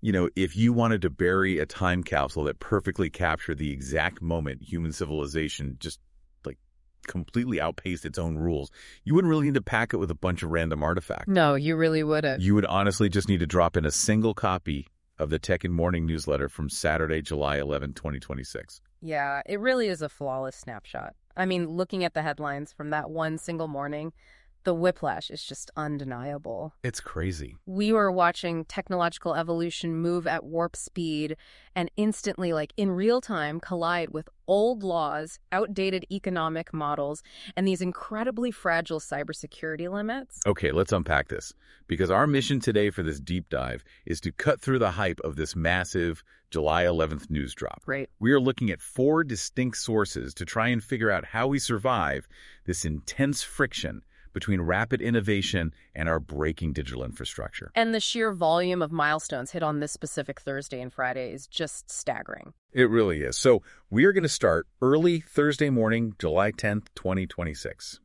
if you wanted to bury a time capsule that perfectly captured the exact moment human civilization just like completely outpaced its own rules, you wouldn't really need to pack it with a bunch of random artifacts. No, you really wouldn't. You would honestly just need to drop in a single copy of the Tech in Morning newsletter from Saturday, July 11, 2026. Yeah, it really is a flawless snapshot. I mean, looking at the headlines from that one single morning, the whiplash is just undeniable. It's crazy. We were watching technological evolution move at warp speed and instantly, like in real time, collide with old laws, outdated economic models, and these incredibly fragile cybersecurity limits. Okay, let's unpack this, because our mission today for this deep dive is to cut through the hype of this massive July 11th news drop. Right. We are looking at 4 distinct sources to try and figure out how we survive this intense friction between rapid innovation and our breaking digital infrastructure. And the sheer volume of milestones hit on this specific Thursday and Friday is just staggering. It really is. So we are going to start early Thursday morning, July 10th, 2026.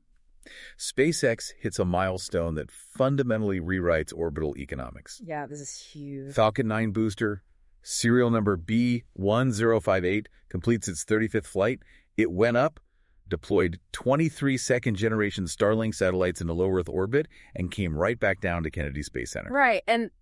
SpaceX hits a milestone that fundamentally rewrites orbital economics. Yeah, this is huge. Falcon 9 booster, serial number B1058, completes its 35th flight. It went up, deployed 23 second-generation Starlink satellites into low Earth orbit, and came right back down to Kennedy Space Center. Right, and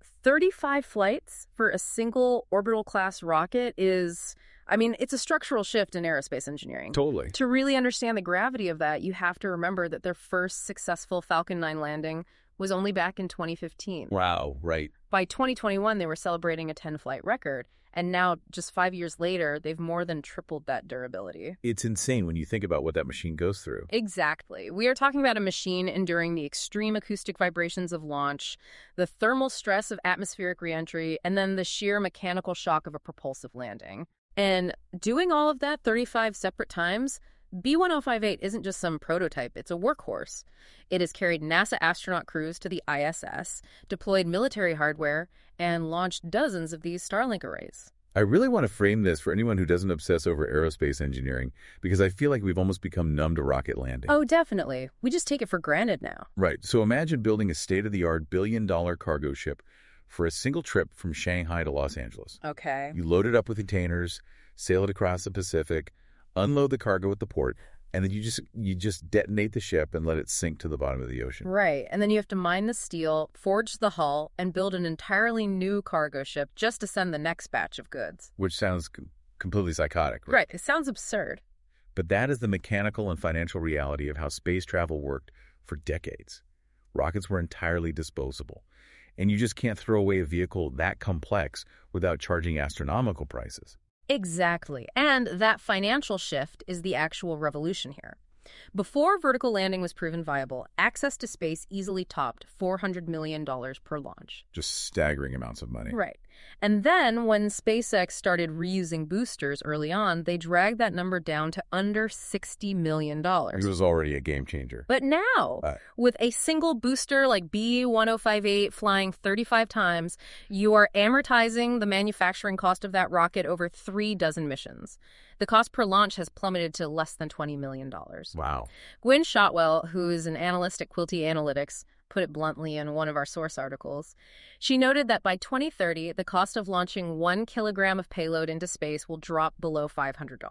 35 flights for a single orbital-class rocket is, it's a structural shift in aerospace engineering. Totally. To really understand the gravity of that, you have to remember that their first successful Falcon 9 landing was only back in 2015. Wow, right. By 2021, they were celebrating a 10-flight record. And now, just 5 years later, they've more than tripled that durability. It's insane when you think about what that machine goes through. Exactly. We are talking about a machine enduring the extreme acoustic vibrations of launch, the thermal stress of atmospheric reentry, and then the sheer mechanical shock of a propulsive landing. And doing all of that 35 separate times, B1058 isn't just some prototype, it's a workhorse. It has carried NASA astronaut crews to the ISS, deployed military hardware, and launched dozens of these Starlink arrays. I really want to frame this for anyone who doesn't obsess over aerospace engineering, because I feel like we've almost become numb to rocket landing. Oh, definitely. We just take it for granted now. Right. So imagine building a state-of-the-art billion-dollar cargo ship for a single trip from Shanghai to Los Angeles. Okay. You load it up with containers, sail it across the Pacific, unload the cargo at the port, and then you just detonate the ship and let it sink to the bottom of the ocean. Right. And then you have to mine the steel, forge the hull, and build an entirely new cargo ship just to send the next batch of goods. Which sounds completely psychotic, right? Right. It sounds absurd. But that is the mechanical and financial reality of how space travel worked for decades. Rockets were entirely disposable, and you just can't throw away a vehicle that complex without charging astronomical prices. Exactly. And that financial shift is the actual revolution here. Before vertical landing was proven viable, access to space easily topped $400 million per launch. Just staggering amounts of money. Right. And then when SpaceX started reusing boosters early on, they dragged that number down to under $60 million. It was already a game changer. But now, with a single booster like B1058 flying 35 times, you are amortizing the manufacturing cost of that rocket over 3 dozen missions. The cost per launch has plummeted to less than $20 million. Wow. Gwynne Shotwell, who is an analyst at Quilty Analytics, put it bluntly in one of our source articles. She noted that by 2030, the cost of launching 1 kilogram of payload into space will drop below $500.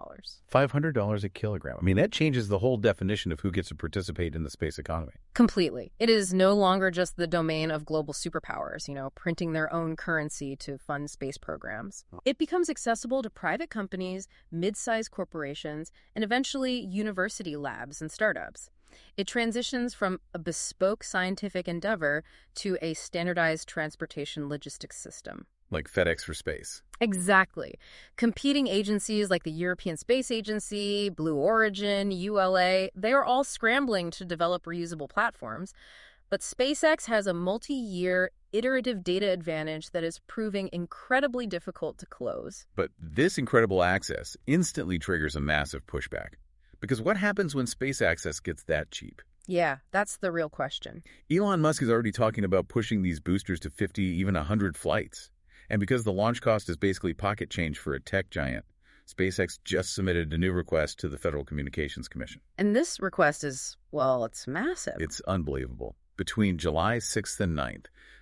$500 a kilogram. I mean, that changes the whole definition of who gets to participate in the space economy. Completely. It is no longer just the domain of global superpowers, printing their own currency to fund space programs. It becomes accessible to private companies, mid-sized corporations, and eventually university labs and startups. It transitions from a bespoke scientific endeavor to a standardized transportation logistics system. Like FedEx for space. Exactly. Competing agencies like the European Space Agency, Blue Origin, ULA, they are all scrambling to develop reusable platforms. But SpaceX has a multi-year iterative data advantage that is proving incredibly difficult to close. But this incredible access instantly triggers a massive pushback. Because what happens when space access gets that cheap? Yeah, that's the real question. Elon Musk is already talking about pushing these boosters to 50, even 100 flights. And because the launch cost is basically pocket change for a tech giant, SpaceX just submitted a new request to the Federal Communications Commission. And this request is, it's massive. It's unbelievable. Between July 6th and 9th,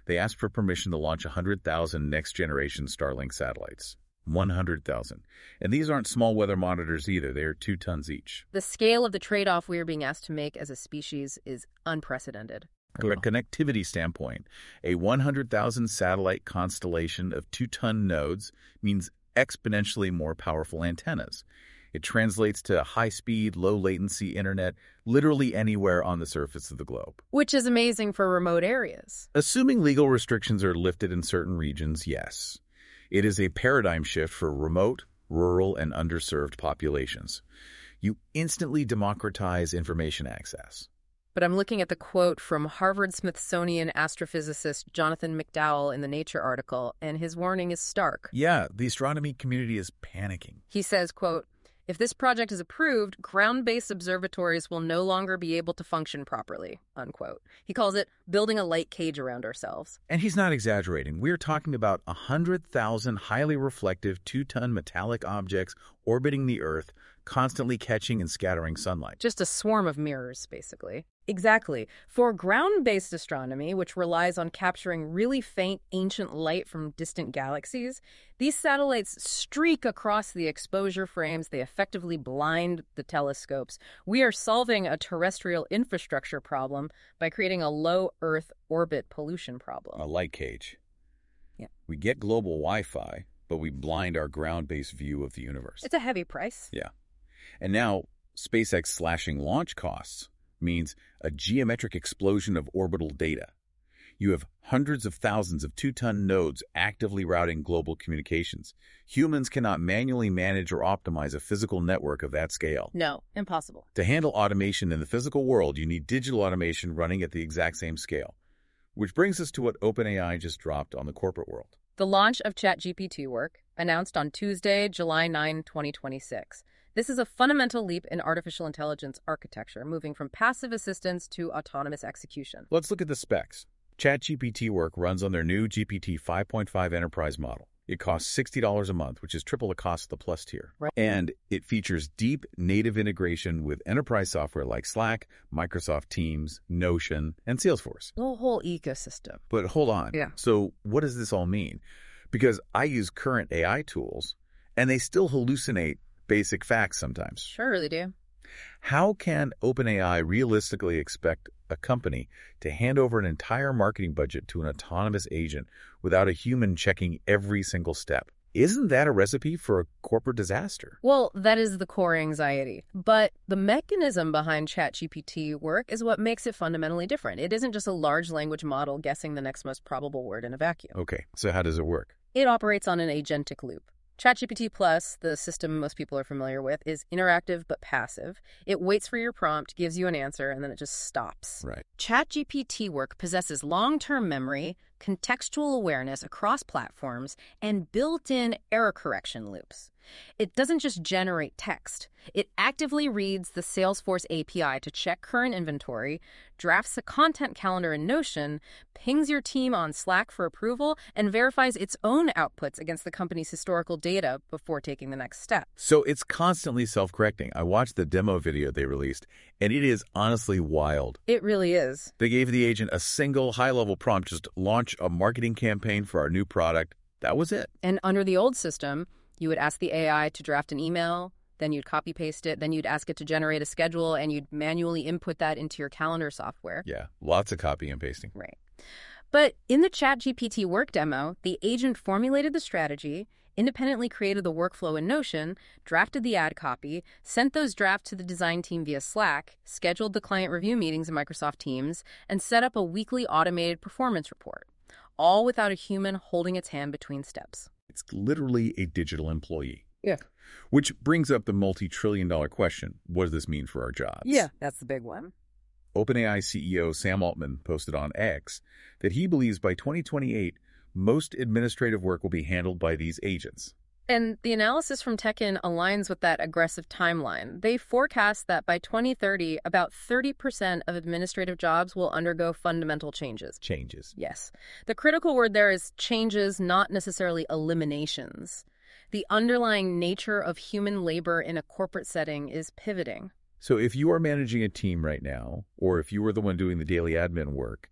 They asked for permission to launch 100,000 next-generation Starlink satellites. 100,000. And these aren't small weather monitors either. They are 2 tons each. The scale of the trade-off we are being asked to make as a species is unprecedented. From a connectivity standpoint, a 100,000 satellite constellation of 2-ton nodes means exponentially more powerful antennas. It translates to high-speed, low-latency internet literally anywhere on the surface of the globe. Which is amazing for remote areas. Assuming legal restrictions are lifted in certain regions, yes. It is a paradigm shift for remote, rural, and underserved populations. You instantly democratize information access. But I'm looking at the quote from Harvard-Smithsonian astrophysicist Jonathan McDowell in the Nature article, and his warning is stark. Yeah, the astronomy community is panicking. He says, quote, "If this project is approved, ground-based observatories will no longer be able to function properly," unquote. He calls it building a light cage around ourselves. And he's not exaggerating. We're talking about 100,000 highly reflective 2-ton metallic objects orbiting the Earth, constantly catching and scattering sunlight. Just a swarm of mirrors, basically. Exactly. For ground-based astronomy, which relies on capturing really faint ancient light from distant galaxies, these satellites streak across the exposure frames. They effectively blind the telescopes. We are solving a terrestrial infrastructure problem by creating a low Earth orbit pollution problem. A light cage. Yeah. We get global Wi-Fi, but we blind our ground-based view of the universe. It's a heavy price. Yeah. And now, SpaceX slashing launch costs means a geometric explosion of orbital data. You have hundreds of thousands of 2-ton nodes actively routing global communications. Humans cannot manually manage or optimize a physical network of that scale. No, impossible. To handle automation in the physical world, you need digital automation running at the exact same scale. Which brings us to what OpenAI just dropped on the corporate world. The launch of ChatGPT work, announced on Tuesday, July 9, 2026. This is a fundamental leap in artificial intelligence architecture, moving from passive assistance to autonomous execution. Let's look at the specs. ChatGPT work runs on their new GPT 5.5 enterprise model. It costs $60 a month, which is triple the cost of the Plus tier. Right. And it features deep native integration with enterprise software like Slack, Microsoft Teams, Notion, and Salesforce. The whole ecosystem. But hold on. Yeah. So what does this all mean? Because I use current AI tools, and they still hallucinate basic facts sometimes. Sure they do. How can OpenAI realistically expect a company to hand over an entire marketing budget to an autonomous agent without a human checking every single step? Isn't that a recipe for a corporate disaster? Well, that is the core anxiety. But the mechanism behind ChatGPT work is what makes it fundamentally different. It isn't just a large language model guessing the next most probable word in a vacuum. Okay, so how does it work? It operates on an agentic loop. ChatGPT Plus, the system most people are familiar with, is interactive but passive. It waits for your prompt, gives you an answer, and then it just stops. Right. ChatGPT work possesses long-term memory, contextual awareness across platforms, and built-in error correction loops. It doesn't just generate text. It actively reads the Salesforce API to check current inventory, drafts a content calendar in Notion, pings your team on Slack for approval, and verifies its own outputs against the company's historical data before taking the next step. So it's constantly self-correcting. I watched the demo video they released, and it is honestly wild. It really is. They gave the agent a single high-level prompt, just launch a marketing campaign for our new product. That was it. And under the old system, you would ask the AI to draft an email, then you'd copy-paste it, then you'd ask it to generate a schedule, and you'd manually input that into your calendar software. Yeah, lots of copy and pasting. Right. But in the ChatGPT work demo, the agent formulated the strategy, independently created the workflow in Notion, drafted the ad copy, sent those drafts to the design team via Slack, scheduled the client review meetings in Microsoft Teams, and set up a weekly automated performance report, all without a human holding its hand between steps. It's literally a digital employee. Yeah. Which brings up the multi-trillion-dollar question. What does this mean for our jobs? Yeah, that's the big one. OpenAI CEO Sam Altman posted on X that he believes by 2028, most administrative work will be handled by these agents. And the analysis from Tekken aligns with that aggressive timeline. They forecast that by 2030, about 30% of administrative jobs will undergo fundamental changes. Changes. Yes. The critical word there is changes, not necessarily eliminations. The underlying nature of human labor in a corporate setting is pivoting. So if you are managing a team right now, or if you are the one doing the daily admin work,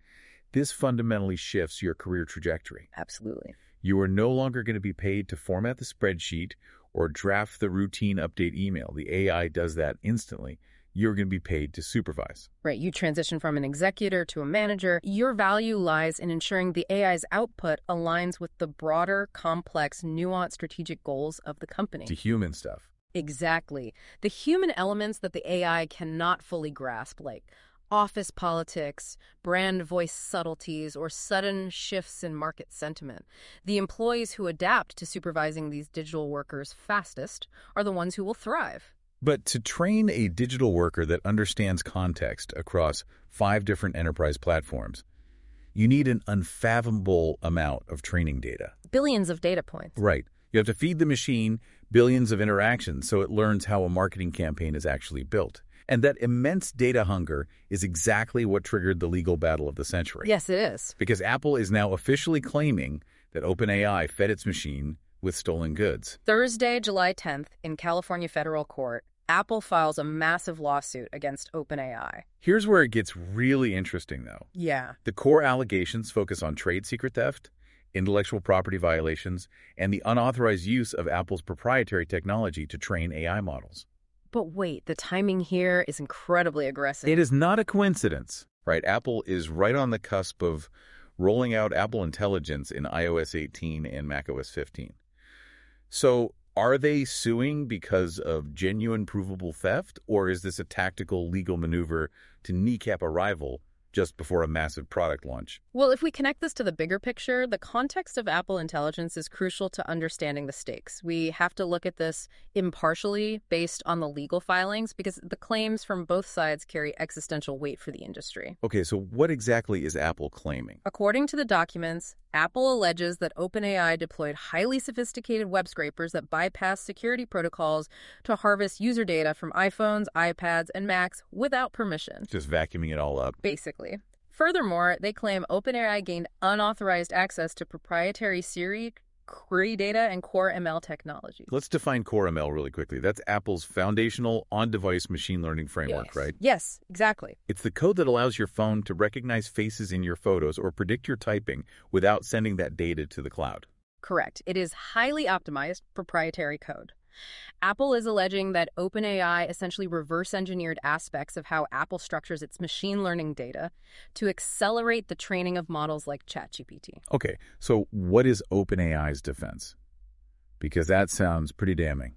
This fundamentally shifts your career trajectory. Absolutely. You are no longer going to be paid to format the spreadsheet or draft the routine update email. The AI does that instantly. You're going to be paid to supervise. Right. You transition from an executor to a manager. Your value lies in ensuring the AI's output aligns with the broader, complex, nuanced strategic goals of the company. To human stuff. Exactly. The human elements that the AI cannot fully grasp, like office politics, brand voice subtleties, or sudden shifts in market sentiment. The employees who adapt to supervising these digital workers fastest are the ones who will thrive. But to train a digital worker that understands context across 5 different enterprise platforms, you need an unfathomable amount of training data. Billions of data points. Right. You have to feed the machine billions of interactions so it learns how a marketing campaign is actually built. And that immense data hunger is exactly what triggered the legal battle of the century. Yes, it is. Because Apple is now officially claiming that OpenAI fed its machine with stolen goods. Thursday, July 10th, in California federal court, Apple files a massive lawsuit against OpenAI. Here's where it gets really interesting, though. Yeah. The core allegations focus on trade secret theft, intellectual property violations, and the unauthorized use of Apple's proprietary technology to train AI models. But wait, the timing here is incredibly aggressive. It is not a coincidence, right? Apple is right on the cusp of rolling out Apple Intelligence in iOS 18 and macOS 15. So are they suing because of genuine provable theft, or is this a tactical legal maneuver to kneecap a rival just before a massive product launch? Well, if we connect this to the bigger picture, the context of Apple Intelligence is crucial to understanding the stakes. We have to look at this impartially based on the legal filings because the claims from both sides carry existential weight for the industry. Okay, so what exactly is Apple claiming? According to the documents, Apple alleges that OpenAI deployed highly sophisticated web scrapers that bypass security protocols to harvest user data from iPhones, iPads, and Macs without permission. Just vacuuming it all up. Basically. Furthermore, they claim OpenAI gained unauthorized access to proprietary Siri, query data, and Core ML technology. Let's define Core ML really quickly. That's Apple's foundational on-device machine learning framework, right? Yes, exactly. It's the code that allows your phone to recognize faces in your photos or predict your typing without sending that data to the cloud. Correct. It is highly optimized proprietary code. Apple is alleging that OpenAI essentially reverse-engineered aspects of how Apple structures its machine learning data to accelerate the training of models like ChatGPT. Okay, so what is OpenAI's defense? Because that sounds pretty damning.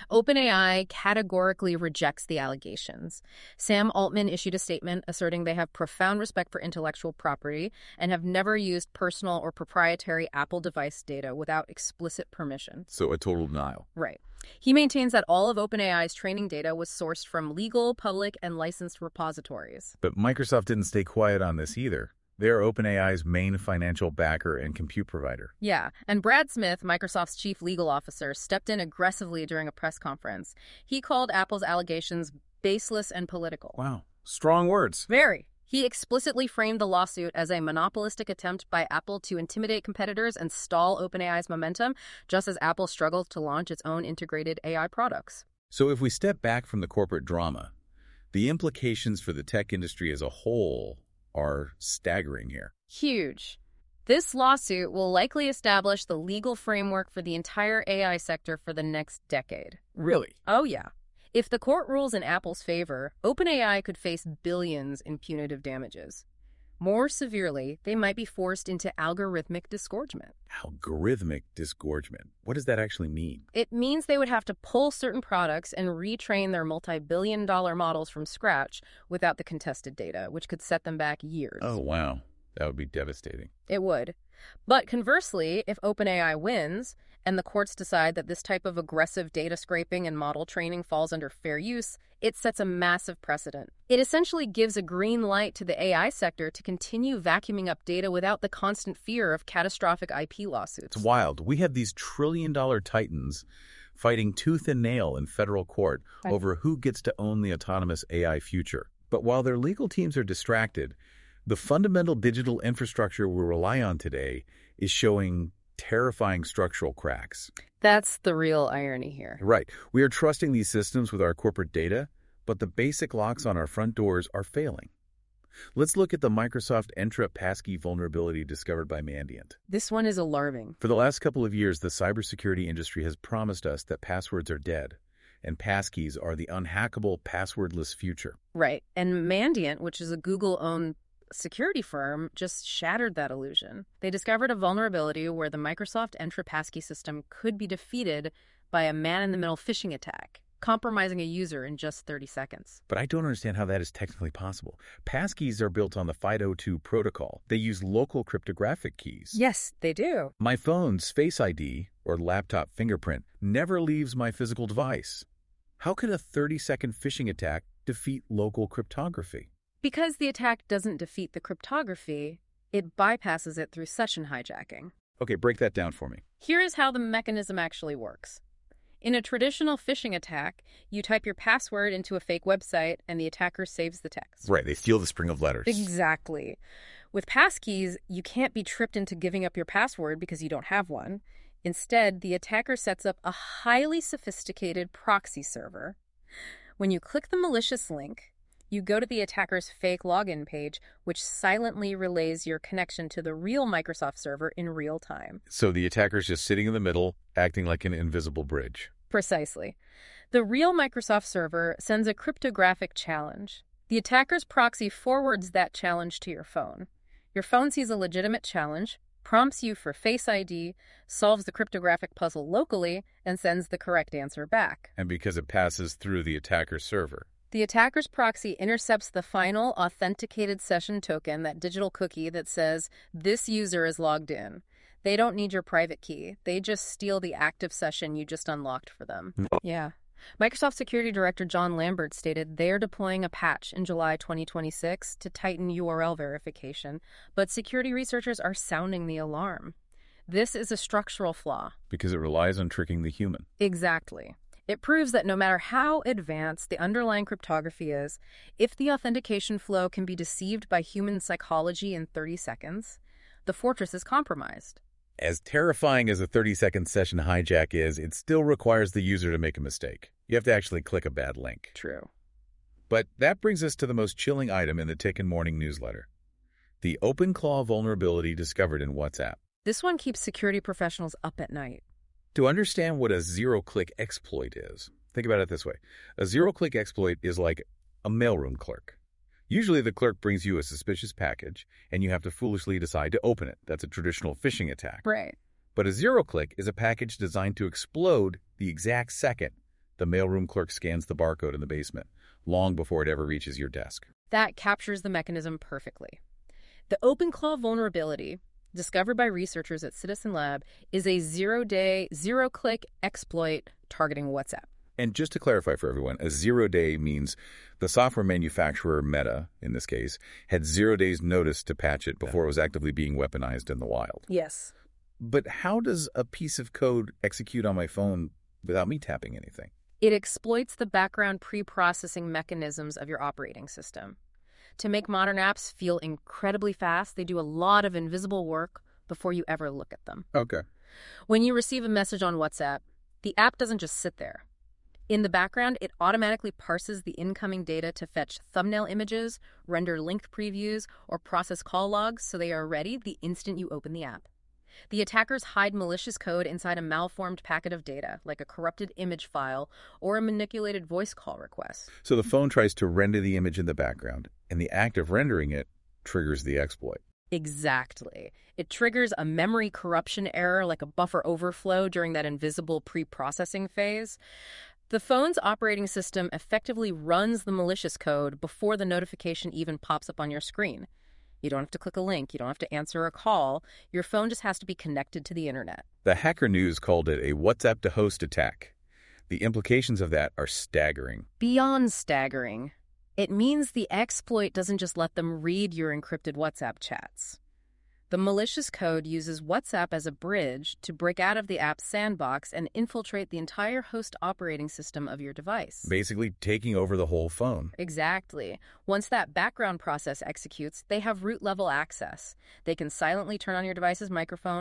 OpenAI categorically rejects the allegations. Sam Altman issued a statement asserting they have profound respect for intellectual property and have never used personal or proprietary Apple device data without explicit permission. So a total denial. Right. He maintains that all of OpenAI's training data was sourced from legal, public, and licensed repositories. But Microsoft didn't stay quiet on this either. They're OpenAI's main financial backer and compute provider. Yeah, and Brad Smith, Microsoft's chief legal officer, stepped in aggressively during a press conference. He called Apple's allegations baseless and political. Wow, strong words. Very. He explicitly framed the lawsuit as a monopolistic attempt by Apple to intimidate competitors and stall OpenAI's momentum, just as Apple struggles to launch its own integrated AI products. So if we step back from the corporate drama, the implications for the tech industry as a whole are staggering here. Huge. This lawsuit will likely establish the legal framework for the entire AI sector for the next decade. Really? Oh, yeah. If the court rules in Apple's favor, OpenAI could face billions in punitive damages. More severely, they might be forced into algorithmic disgorgement. Algorithmic disgorgement. What does that actually mean? It means they would have to pull certain products and retrain their multi-billion-dollar models from scratch without the contested data, which could set them back years. Oh, wow. That would be devastating. It would. But conversely, if OpenAI wins, and the courts decide that this type of aggressive data scraping and model training falls under fair use, it sets a massive precedent. It essentially gives a green light to the AI sector to continue vacuuming up data without the constant fear of catastrophic IP lawsuits. It's wild. We have these trillion-dollar titans fighting tooth and nail in federal court over who gets to own the autonomous AI future. But while their legal teams are distracted, the fundamental digital infrastructure we rely on today is showing terrifying structural cracks. That's the real irony here. Right. We are trusting these systems with our corporate data, but the basic locks on our front doors are failing. Let's look at the Microsoft Entra passkey vulnerability discovered by Mandiant. This one is alarming. For the last couple of years, the cybersecurity industry has promised us that passwords are dead, and passkeys are the unhackable, passwordless future. Right. And Mandiant, which is a Google-owned security firm, just shattered that illusion. They discovered a vulnerability where the Microsoft Entra passkey system could be defeated by a man-in-the-middle phishing attack, compromising a user in just 30 seconds. But I don't understand how that is technically possible. Passkeys are built on the FIDO2 protocol. They use local cryptographic keys. Yes, they do. My phone's Face ID, or laptop fingerprint, never leaves my physical device. How could a 30-second phishing attack defeat local cryptography? Because the attack doesn't defeat the cryptography, it bypasses it through session hijacking. Okay, break that down for me. Here is how the mechanism actually works. In a traditional phishing attack, you type your password into a fake website and the attacker saves the text. Right, they steal the string of letters. Exactly. With passkeys, you can't be tricked into giving up your password because you don't have one. Instead, the attacker sets up a highly sophisticated proxy server. When you click the malicious link, you go to the attacker's fake login page, which silently relays your connection to the real Microsoft server in real time. So the attacker's just sitting in the middle, acting like an invisible bridge. Precisely. The real Microsoft server sends a cryptographic challenge. The attacker's proxy forwards that challenge to your phone. Your phone sees a legitimate challenge, prompts you for Face ID, solves the cryptographic puzzle locally, and sends the correct answer back. And because it passes through the attacker's server. The attacker's proxy intercepts the final authenticated session token, that digital cookie that says, this user is logged in. They don't need your private key. They just steal the active session you just unlocked for them. Yeah. Microsoft Security Director John Lambert stated they are deploying a patch in July 2026 to tighten URL verification, but security researchers are sounding the alarm. This is a structural flaw. Because it relies on tricking the human. Exactly. It proves that no matter how advanced the underlying cryptography is, if the authentication flow can be deceived by human psychology in 30 seconds, the fortress is compromised. As terrifying as a 30-second session hijack is, it still requires the user to make a mistake. You have to actually click a bad link. True. But that brings us to the most chilling item in the Tick Morning newsletter. The OpenClaw vulnerability discovered in WhatsApp. This one keeps security professionals up at night. To understand what a zero-click exploit is, think about it this way. A zero-click exploit is like a mailroom clerk. Usually the clerk brings you a suspicious package, and you have to foolishly decide to open it. That's a traditional phishing attack. Right. But a zero-click is a package designed to explode the exact second the mailroom clerk scans the barcode in the basement, long before it ever reaches your desk. That captures the mechanism perfectly. The OpenClaw vulnerability, discovered by researchers at Citizen Lab, is a zero-day, zero-click exploit targeting WhatsApp. And just to clarify for everyone, a 0 day means the software manufacturer, Meta, in this case, had 0 days notice to patch it before it was actively being weaponized in the wild. Yes. But how does a piece of code execute on my phone without me tapping anything? It exploits the background pre-processing mechanisms of your operating system. To make modern apps feel incredibly fast, they do a lot of invisible work before you ever look at them. Okay. When you receive a message on WhatsApp, the app doesn't just sit there. In the background, it automatically parses the incoming data to fetch thumbnail images, render link previews, or process call logs so they are ready the instant you open the app. The attackers hide malicious code inside a malformed packet of data, like a corrupted image file or a manipulated voice call request. So the phone tries to render the image in the background, and the act of rendering it triggers the exploit. Exactly. It triggers a memory corruption error, like a buffer overflow during that invisible pre-processing phase. The phone's operating system effectively runs the malicious code before the notification even pops up on your screen. You don't have to click a link. You don't have to answer a call. Your phone just has to be connected to the internet. The Hacker News called it a WhatsApp to host attack. The implications of that are staggering. Beyond staggering. It means the exploit doesn't just let them read your encrypted WhatsApp chats. The malicious code uses WhatsApp as a bridge to break out of the app's sandbox and infiltrate the entire host operating system of your device. Basically taking over the whole phone. Exactly. Once that background process executes, they have root-level access. They can silently turn on your device's microphone,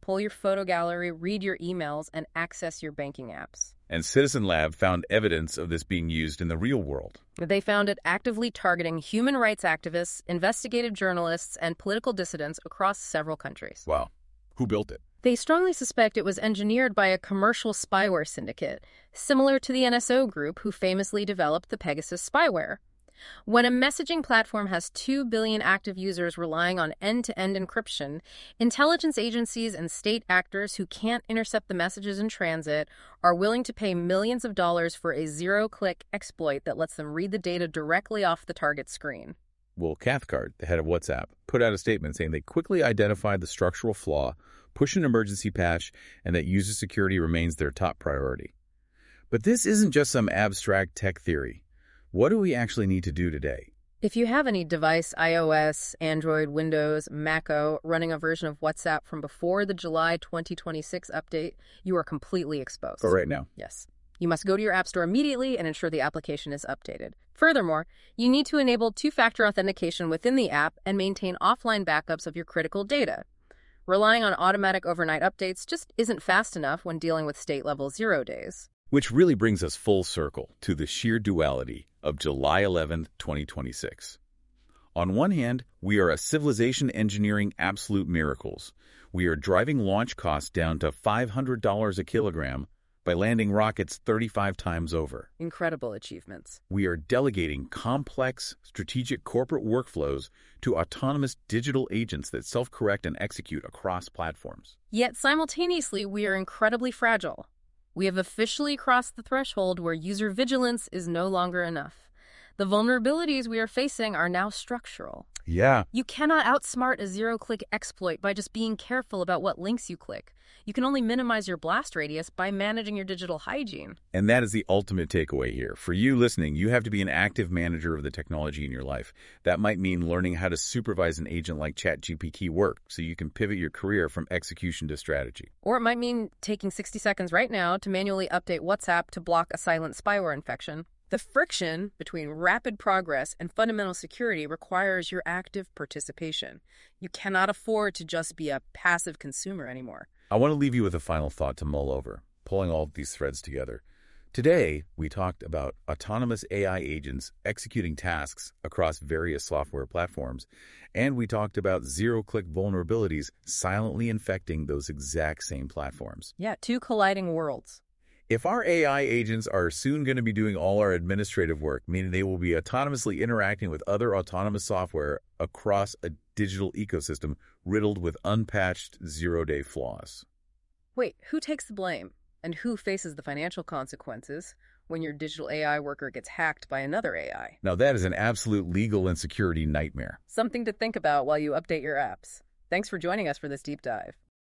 pull your photo gallery, read your emails, and access your banking apps. And Citizen Lab found evidence of this being used in the real world. They found it actively targeting human rights activists, investigative journalists, and political dissidents across several countries. Wow. Who built it? They strongly suspect it was engineered by a commercial spyware syndicate, similar to the NSO Group who famously developed the Pegasus spyware. When a messaging platform has 2 billion active users relying on end-to-end encryption, intelligence agencies and state actors who can't intercept the messages in transit are willing to pay millions of dollars for a zero-click exploit that lets them read the data directly off the target screen. Well, Cathcart, the head of WhatsApp, put out a statement saying they quickly identified the structural flaw, pushed an emergency patch, and that user security remains their top priority. But this isn't just some abstract tech theory. What do we actually need to do today? If you have any device, iOS, Android, Windows, Mac OS, running a version of WhatsApp from before the July 2026 update, you are completely exposed. For right now. Yes. You must go to your App Store immediately and ensure the application is updated. Furthermore, you need to enable two-factor authentication within the app and maintain offline backups of your critical data. Relying on automatic overnight updates just isn't fast enough when dealing with state-level 0 days. Which really brings us full circle to the sheer duality of July 11th, 2026. On one hand, we are a civilization engineering absolute miracles. We are driving launch costs down to $500 a kilogram by landing rockets 35 times over. Incredible achievements. We are delegating complex, strategic corporate workflows to autonomous digital agents that self-correct and execute across platforms. Yet simultaneously, we are incredibly fragile. We have officially crossed the threshold where user vigilance is no longer enough. The vulnerabilities we are facing are now structural. Yeah. You cannot outsmart a zero-click exploit by just being careful about what links you click. You can only minimize your blast radius by managing your digital hygiene. And that is the ultimate takeaway here. For you listening, you have to be an active manager of the technology in your life. That might mean learning how to supervise an agent like ChatGPT work so you can pivot your career from execution to strategy. Or it might mean taking 60 seconds right now to manually update WhatsApp to block a silent spyware infection. The friction between rapid progress and fundamental security requires your active participation. You cannot afford to just be a passive consumer anymore. I want to leave you with a final thought to mull over, pulling all of these threads together. Today, we talked about autonomous AI agents executing tasks across various software platforms, and we talked about zero-click vulnerabilities silently infecting those exact same platforms. Yeah, two colliding worlds. If our AI agents are soon going to be doing all our administrative work, meaning they will be autonomously interacting with other autonomous software across a digital ecosystem riddled with unpatched zero-day flaws. Wait, who takes the blame? And who faces the financial consequences when your digital AI worker gets hacked by another AI? Now that is an absolute legal and security nightmare. Something to think about while you update your apps. Thanks for joining us for this deep dive.